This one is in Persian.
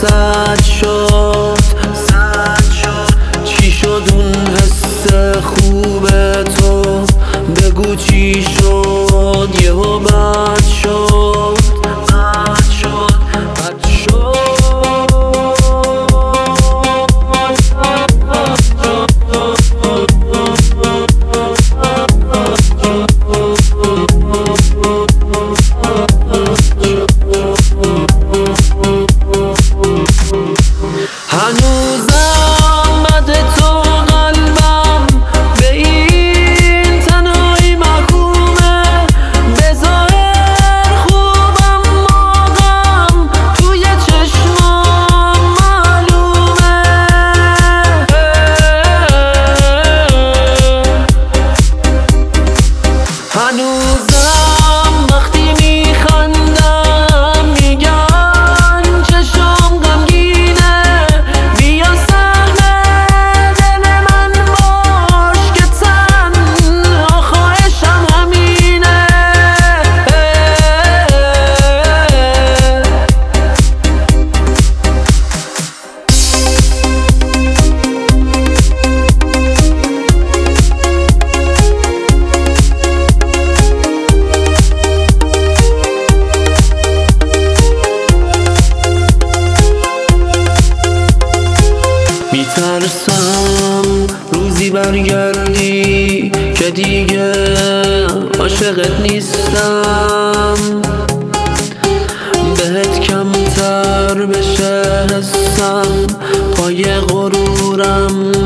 سد شد چی شد اون حس خوب تو؟ بگو چی شد یهو بد شد هنوزم بد تو قلبم به این تنهایی محکومه، به ظاهر خوبم موقعم توی چشمام معلومه. هنوزم وقتی میخندم میگن چشام غمگینه، بیا سهم دل من باش که تنها خواهشم همینه. میترسم روزی برگردی که دیگه عاشقت نیستم، بهت کمتر بشه حسم، پای غرورم